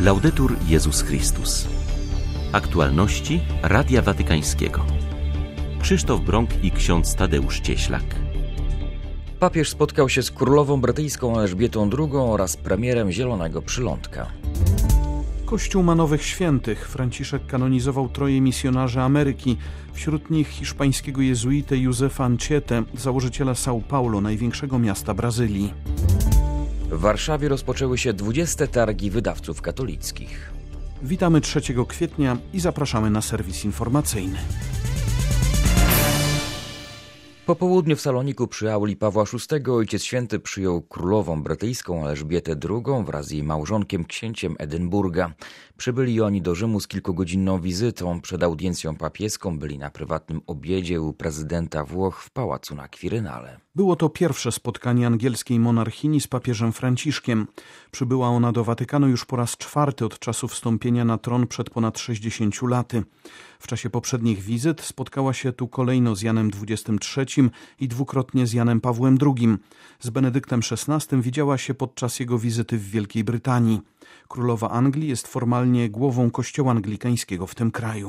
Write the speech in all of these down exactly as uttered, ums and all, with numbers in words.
Laudetur Jezus Chrystus. Aktualności Radia Watykańskiego. Krzysztof Brąk i ksiądz Tadeusz Cieślak. Papież spotkał się z królową brytyjską Elżbietą drugą oraz premierem Zielonego Przylądka. Kościół ma nowych świętych. Franciszek kanonizował troje misjonarzy Ameryki, wśród nich hiszpańskiego jezuitę Józefa Anchietę, założyciela São Paulo, największego miasta Brazylii. W Warszawie rozpoczęły się dwudzieste targi wydawców katolickich. Witamy trzeciego kwietnia i zapraszamy na serwis informacyjny. Po południu w Saloniku przy auli Pawła szóstego Ojciec Święty przyjął królową brytyjską Elżbietę drugą wraz z jej małżonkiem księciem Edynburga. Przybyli oni do Rzymu z kilkugodzinną wizytą. Przed audiencją papieską byli na prywatnym obiedzie u prezydenta Włoch w pałacu na Kwirynale. Było to pierwsze spotkanie angielskiej monarchini z papieżem Franciszkiem. Przybyła ona do Watykanu już po raz czwarty od czasu wstąpienia na tron przed ponad sześćdziesięciu laty. W czasie poprzednich wizyt spotkała się tu kolejno z Janem dwudziestym trzecim i dwukrotnie z Janem Pawłem drugim. Z Benedyktem szesnastym widziała się podczas jego wizyty w Wielkiej Brytanii. Królowa Anglii jest formalnie głową kościoła anglikańskiego w tym kraju.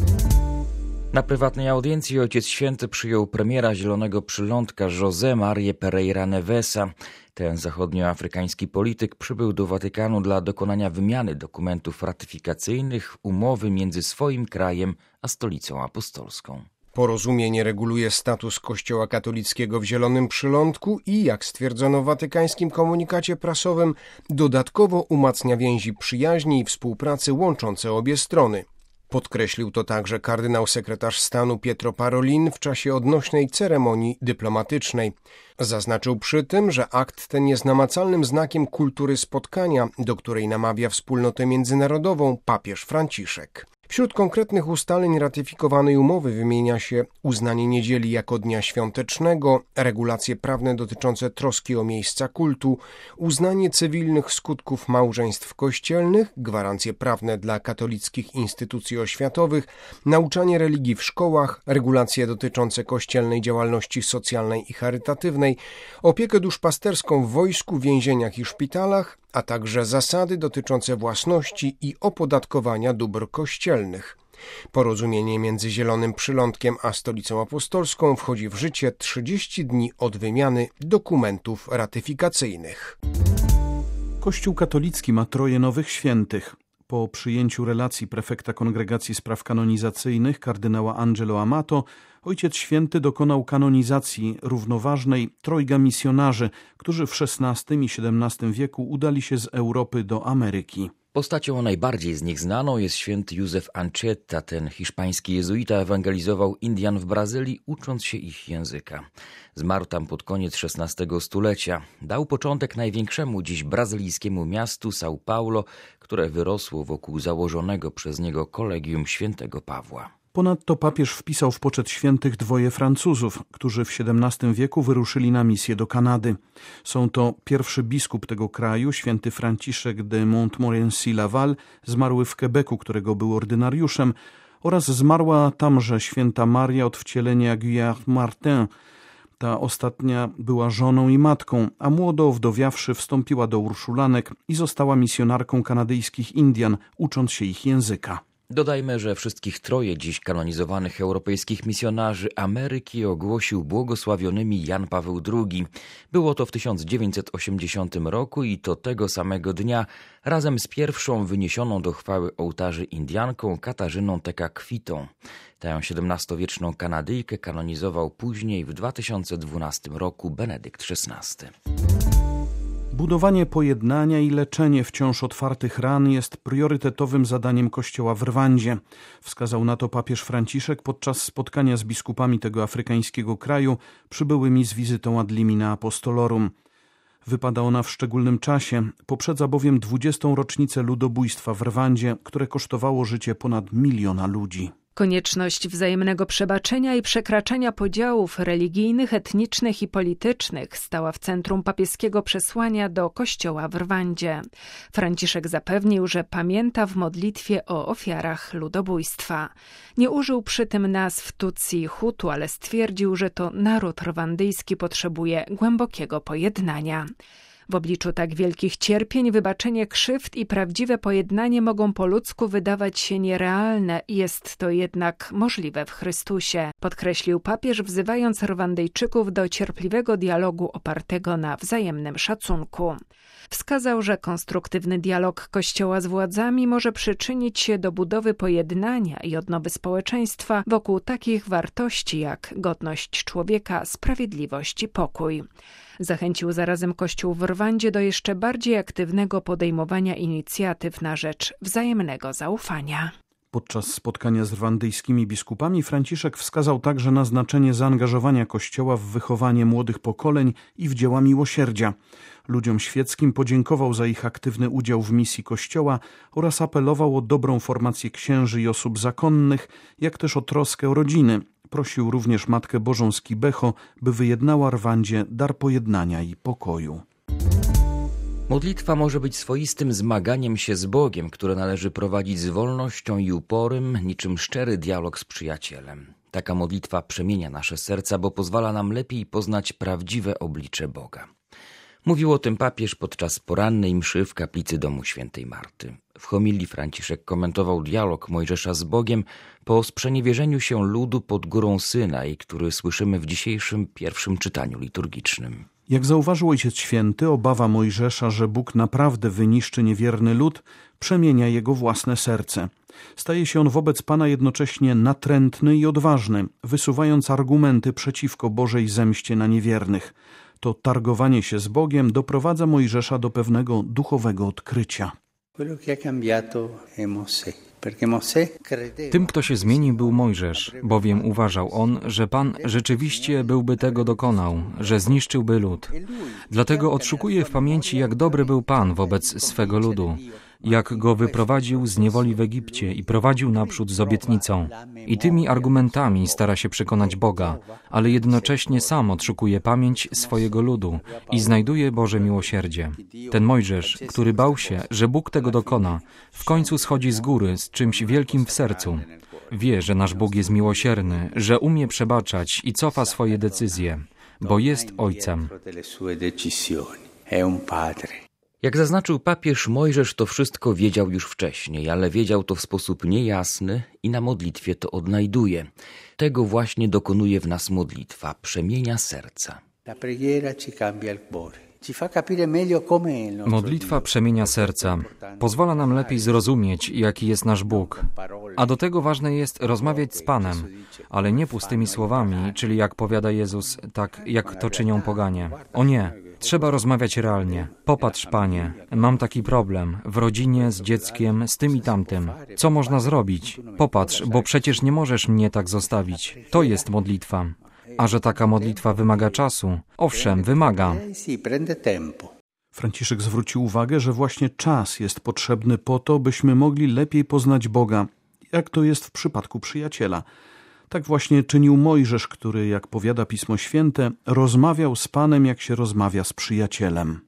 Na prywatnej audiencji Ojciec Święty przyjął premiera Zielonego Przylądka José Marię Pereira Nevesa. Ten zachodnioafrykański polityk przybył do Watykanu dla dokonania wymiany dokumentów ratyfikacyjnych umowy między swoim krajem a Stolicą Apostolską. Porozumienie reguluje status Kościoła katolickiego w Zielonym Przylądku i, jak stwierdzono w watykańskim komunikacie prasowym, dodatkowo umacnia więzi przyjaźni i współpracy łączące obie strony. Podkreślił to także kardynał sekretarz stanu Pietro Parolin w czasie odnośnej ceremonii dyplomatycznej. Zaznaczył przy tym, że akt ten jest namacalnym znakiem kultury spotkania, do której namawia wspólnotę międzynarodową papież Franciszek. Wśród konkretnych ustaleń ratyfikowanej umowy wymienia się uznanie niedzieli jako dnia świątecznego, regulacje prawne dotyczące troski o miejsca kultu, uznanie cywilnych skutków małżeństw kościelnych, gwarancje prawne dla katolickich instytucji oświatowych, nauczanie religii w szkołach, regulacje dotyczące kościelnej działalności socjalnej i charytatywnej, opiekę duszpasterską w wojsku, więzieniach i szpitalach, a także zasady dotyczące własności i opodatkowania dóbr kościelnych. Porozumienie między Zielonym Przylądkiem a Stolicą Apostolską wchodzi w życie trzydzieści dni od wymiany dokumentów ratyfikacyjnych. Kościół katolicki ma troje nowych świętych. Po przyjęciu relacji prefekta Kongregacji Spraw Kanonizacyjnych kardynała Angelo Amato, Ojciec Święty dokonał kanonizacji równoważnej trojga misjonarzy, którzy w szesnastym i siedemnastym wieku udali się z Europy do Ameryki. Postacią najbardziej z nich znaną jest święty Józef Anchieta. Ten hiszpański jezuita ewangelizował Indian w Brazylii, ucząc się ich języka. Zmarł tam pod koniec szesnastego stulecia. Dał początek największemu dziś brazylijskiemu miastu São Paulo, które wyrosło wokół założonego przez niego Kolegium Świętego Pawła. Ponadto papież wpisał w poczet świętych dwoje Francuzów, którzy w siedemnastym wieku wyruszyli na misję do Kanady. Są to pierwszy biskup tego kraju, święty Franciszek de Montmorency-Laval, zmarły w Quebecu, którego był ordynariuszem, oraz zmarła tamże święta Maria od wcielenia Guyard Martin. Ta ostatnia była żoną i matką, a młodo owdowiawszy wstąpiła do Urszulanek i została misjonarką kanadyjskich Indian, ucząc się ich języka. Dodajmy, że wszystkich troje dziś kanonizowanych europejskich misjonarzy Ameryki ogłosił błogosławionymi Jan Paweł drugi. Było to w tysiąc dziewięćset osiemdziesiątym roku i to tego samego dnia razem z pierwszą wyniesioną do chwały ołtarzy Indianką Katarzyną Tekakwitą. Tę siedemnastowieczną Kanadyjkę kanonizował później w dwa tysiące dwunastym roku Benedykt szesnasty. Budowanie pojednania i leczenie wciąż otwartych ran jest priorytetowym zadaniem Kościoła w Rwandzie. Wskazał na to papież Franciszek podczas spotkania z biskupami tego afrykańskiego kraju, przybyłymi z wizytą ad limina apostolorum. Wypada ona w szczególnym czasie, poprzedza bowiem dwudziestą rocznicę ludobójstwa w Rwandzie, które kosztowało życie ponad miliona ludzi. Konieczność wzajemnego przebaczenia i przekraczania podziałów religijnych, etnicznych i politycznych stała w centrum papieskiego przesłania do Kościoła w Rwandzie. Franciszek zapewnił, że pamięta w modlitwie o ofiarach ludobójstwa. Nie użył przy tym nazw Tutsi i Hutu, ale stwierdził, że to naród rwandyjski potrzebuje głębokiego pojednania. W obliczu tak wielkich cierpień wybaczenie krzywd i prawdziwe pojednanie mogą po ludzku wydawać się nierealne, jest to jednak możliwe w Chrystusie, podkreślił papież, wzywając Rwandyjczyków do cierpliwego dialogu opartego na wzajemnym szacunku. Wskazał, że konstruktywny dialog Kościoła z władzami może przyczynić się do budowy pojednania i odnowy społeczeństwa wokół takich wartości jak godność człowieka, sprawiedliwość i pokój. Zachęcił zarazem Kościół w Rwandzie do jeszcze bardziej aktywnego podejmowania inicjatyw na rzecz wzajemnego zaufania. Podczas spotkania z rwandyjskimi biskupami Franciszek wskazał także na znaczenie zaangażowania Kościoła w wychowanie młodych pokoleń i w dzieła miłosierdzia. Ludziom świeckim podziękował za ich aktywny udział w misji Kościoła oraz apelował o dobrą formację księży i osób zakonnych, jak też o troskę o rodziny. Prosił również Matkę Bożą z Kibeho, by wyjednała Rwandzie dar pojednania i pokoju. Modlitwa może być swoistym zmaganiem się z Bogiem, które należy prowadzić z wolnością i uporem, niczym szczery dialog z przyjacielem. Taka modlitwa przemienia nasze serca, bo pozwala nam lepiej poznać prawdziwe oblicze Boga. Mówił o tym papież podczas porannej mszy w kaplicy domu świętej Marty. W homilii Franciszek komentował dialog Mojżesza z Bogiem po sprzeniewierzeniu się ludu pod górą Synaj, który słyszymy w dzisiejszym pierwszym czytaniu liturgicznym. Jak zauważył Ojciec Święty, obawa Mojżesza, że Bóg naprawdę wyniszczy niewierny lud, przemienia jego własne serce. Staje się on wobec Pana jednocześnie natrętny i odważny, wysuwając argumenty przeciwko Bożej zemście na niewiernych. To targowanie się z Bogiem doprowadza Mojżesza do pewnego duchowego odkrycia. Tym, kto się zmienił, był Mojżesz, bowiem uważał on, że Pan rzeczywiście byłby tego dokonał, że zniszczyłby lud. Dlatego odszukuje w pamięci, jak dobry był Pan wobec swego ludu, jak go wyprowadził z niewoli w Egipcie i prowadził naprzód z obietnicą. I tymi argumentami stara się przekonać Boga, ale jednocześnie sam odszukuje pamięć swojego ludu i znajduje Boże miłosierdzie. Ten Mojżesz, który bał się, że Bóg tego dokona, w końcu schodzi z góry z czymś wielkim w sercu. Wie, że nasz Bóg jest miłosierny, że umie przebaczać i cofa swoje decyzje, bo jest Ojcem. Jak zaznaczył papież, Mojżesz to wszystko wiedział już wcześniej, ale wiedział to w sposób niejasny i na modlitwie to odnajduje. Tego właśnie dokonuje w nas modlitwa, przemienia serca. Modlitwa przemienia serca. Pozwala nam lepiej zrozumieć, jaki jest nasz Bóg. A do tego ważne jest rozmawiać z Panem, ale nie pustymi słowami, czyli jak powiada Jezus, tak jak to czynią poganie. O nie, trzeba rozmawiać realnie. Popatrz, Panie, mam taki problem w rodzinie, z dzieckiem, z tym i tamtym. Co można zrobić? Popatrz, bo przecież nie możesz mnie tak zostawić. To jest modlitwa. A że taka modlitwa wymaga czasu? Owszem, wymaga. Franciszek zwrócił uwagę, że właśnie czas jest potrzebny po to, byśmy mogli lepiej poznać Boga, jak to jest w przypadku przyjaciela. Tak właśnie czynił Mojżesz, który, jak powiada Pismo Święte, rozmawiał z Panem, jak się rozmawia z przyjacielem.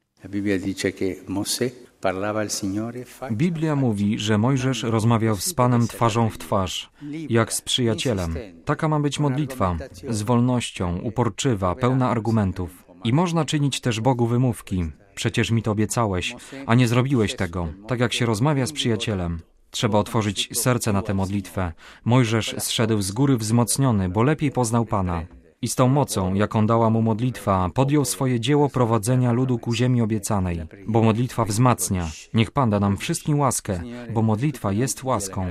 Biblia mówi, że Mojżesz rozmawiał z Panem twarzą w twarz, jak z przyjacielem. Taka ma być modlitwa, z wolnością, uporczywa, pełna argumentów. I można czynić też Bogu wymówki. Przecież mi to obiecałeś, a nie zrobiłeś tego, tak jak się rozmawia z przyjacielem. Trzeba otworzyć serce na tę modlitwę. Mojżesz zszedł z góry wzmocniony, bo lepiej poznał Pana. I z tą mocą, jaką dała mu modlitwa, podjął swoje dzieło prowadzenia ludu ku ziemi obiecanej, bo modlitwa wzmacnia. Niech Pan da nam wszystkim łaskę, bo modlitwa jest łaską.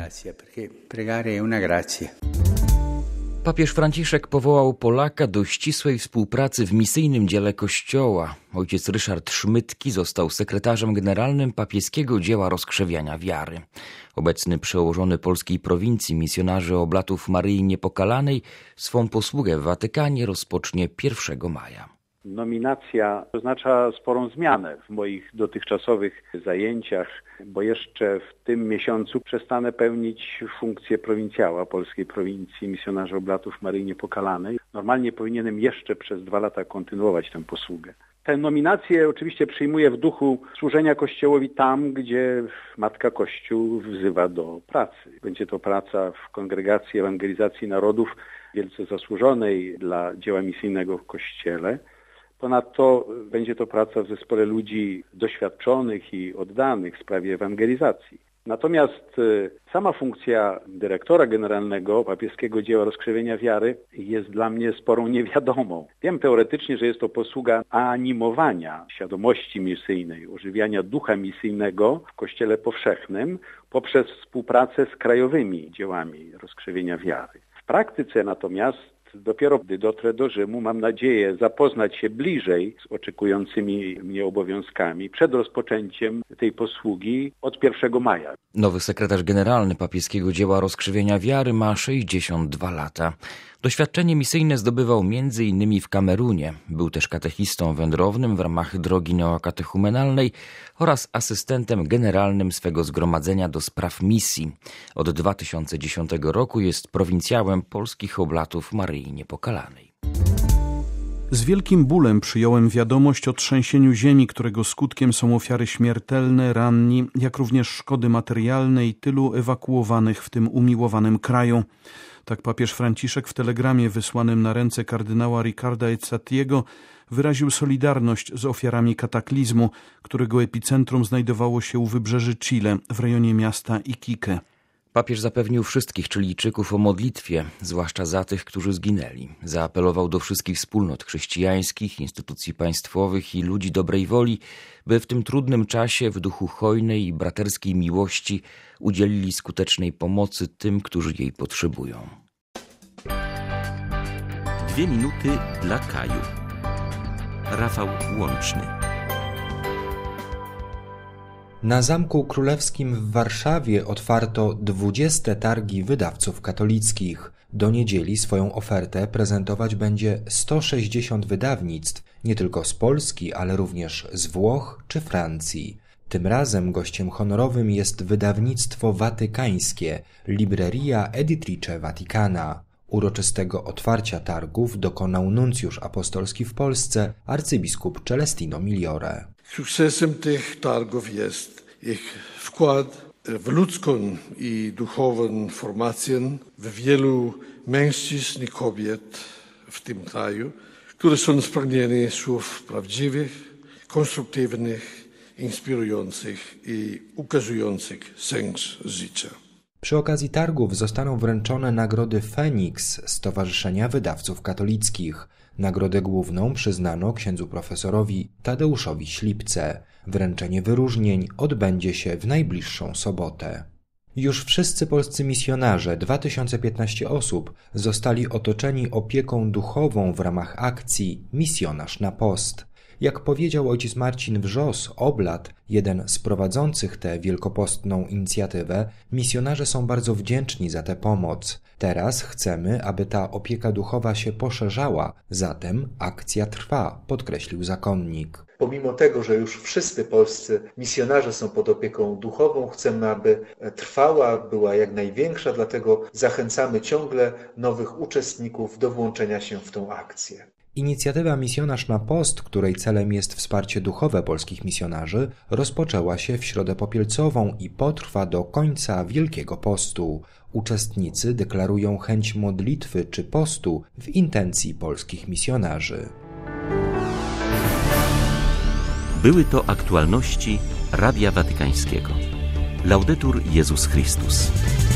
Papież Franciszek powołał Polaka do ścisłej współpracy w misyjnym dziele Kościoła. Ojciec Ryszard Szmytki został sekretarzem generalnym papieskiego dzieła rozkrzewiania wiary. Obecny przełożony polskiej prowincji misjonarzy Oblatów Maryi Niepokalanej swą posługę w Watykanie rozpocznie pierwszego maja. Nominacja oznacza sporą zmianę w moich dotychczasowych zajęciach, bo jeszcze w tym miesiącu przestanę pełnić funkcję prowincjała polskiej prowincji misjonarzy Oblatów Maryi Niepokalanej. Normalnie powinienem jeszcze przez dwa lata kontynuować tę posługę. Tę nominację oczywiście przyjmuję w duchu służenia Kościołowi tam, gdzie Matka Kościół wzywa do pracy. Będzie to praca w Kongregacji Ewangelizacji Narodów, wielce zasłużonej dla dzieła misyjnego w Kościele. Ponadto będzie to praca w zespole ludzi doświadczonych i oddanych w sprawie ewangelizacji. Natomiast sama funkcja dyrektora generalnego papieskiego dzieła rozkrzewienia wiary jest dla mnie sporą niewiadomą. Wiem teoretycznie, że jest to posługa animowania świadomości misyjnej, ożywiania ducha misyjnego w Kościele powszechnym poprzez współpracę z krajowymi dziełami rozkrzewienia wiary. W praktyce natomiast dopiero gdy dotrę do Rzymu, mam nadzieję zapoznać się bliżej z oczekującymi mnie obowiązkami przed rozpoczęciem tej posługi od pierwszego maja. Nowy sekretarz generalny papieskiego dzieła rozkrzewienia wiary ma sześćdziesiąt dwa lata. Doświadczenie misyjne zdobywał między innymi w Kamerunie. Był też katechistą wędrownym w ramach drogi neokatechumenalnej oraz asystentem generalnym swego zgromadzenia do spraw misji. Od dwa tysiące dziesiątego roku jest prowincjałem polskich oblatów Maryi Niepokalanej. Z wielkim bólem przyjąłem wiadomość o trzęsieniu ziemi, którego skutkiem są ofiary śmiertelne, ranni, jak również szkody materialne i tylu ewakuowanych w tym umiłowanym kraju. Tak papież Franciszek w telegramie wysłanym na ręce kardynała Ricarda Ezzatiego wyraził solidarność z ofiarami kataklizmu, którego epicentrum znajdowało się u wybrzeży Chile w rejonie miasta Iquique. Papież zapewnił wszystkich Chilijczyków o modlitwie, zwłaszcza za tych, którzy zginęli. Zaapelował do wszystkich wspólnot chrześcijańskich, instytucji państwowych i ludzi dobrej woli, by w tym trudnym czasie w duchu hojnej i braterskiej miłości udzielili skutecznej pomocy tym, którzy jej potrzebują. Dwie minuty dla Kaju. Rafał Łączny. Na Zamku Królewskim w Warszawie otwarto dwudzieste targi wydawców katolickich. Do niedzieli swoją ofertę prezentować będzie sto sześćdziesiąt wydawnictw, nie tylko z Polski, ale również z Włoch czy Francji. Tym razem gościem honorowym jest wydawnictwo watykańskie Libreria Editrice Vaticana. Uroczystego otwarcia targów dokonał nuncjusz apostolski w Polsce arcybiskup Celestino Migliore. Sukcesem tych targów jest ich wkład w ludzką i duchową formację w wielu mężczyzn i kobiet w tym kraju, którzy są spragnieni słów prawdziwych, konstruktywnych, inspirujących i ukazujących sens życia. Przy okazji targów zostaną wręczone nagrody Feniks Stowarzyszenia Wydawców Katolickich. Nagrodę główną przyznano księdzu profesorowi Tadeuszowi Ślipce. Wręczenie wyróżnień odbędzie się w najbliższą sobotę. Już wszyscy polscy misjonarze, dwa tysiące piętnaście osób, zostali otoczeni opieką duchową w ramach akcji Misjonarz na post. Jak powiedział ojciec Marcin Wrzos, Oblat, jeden z prowadzących tę wielkopostną inicjatywę, misjonarze są bardzo wdzięczni za tę pomoc. Teraz chcemy, aby ta opieka duchowa się poszerzała, zatem akcja trwa, podkreślił zakonnik. Pomimo tego, że już wszyscy polscy misjonarze są pod opieką duchową, chcemy, aby trwała, była jak największa, dlatego zachęcamy ciągle nowych uczestników do włączenia się w tą akcję. Inicjatywa Misjonarz na post, której celem jest wsparcie duchowe polskich misjonarzy, rozpoczęła się w Środę Popielcową i potrwa do końca Wielkiego Postu. Uczestnicy deklarują chęć modlitwy czy postu w intencji polskich misjonarzy. Były to aktualności Radia Watykańskiego. Laudetur Jezus Chrystus.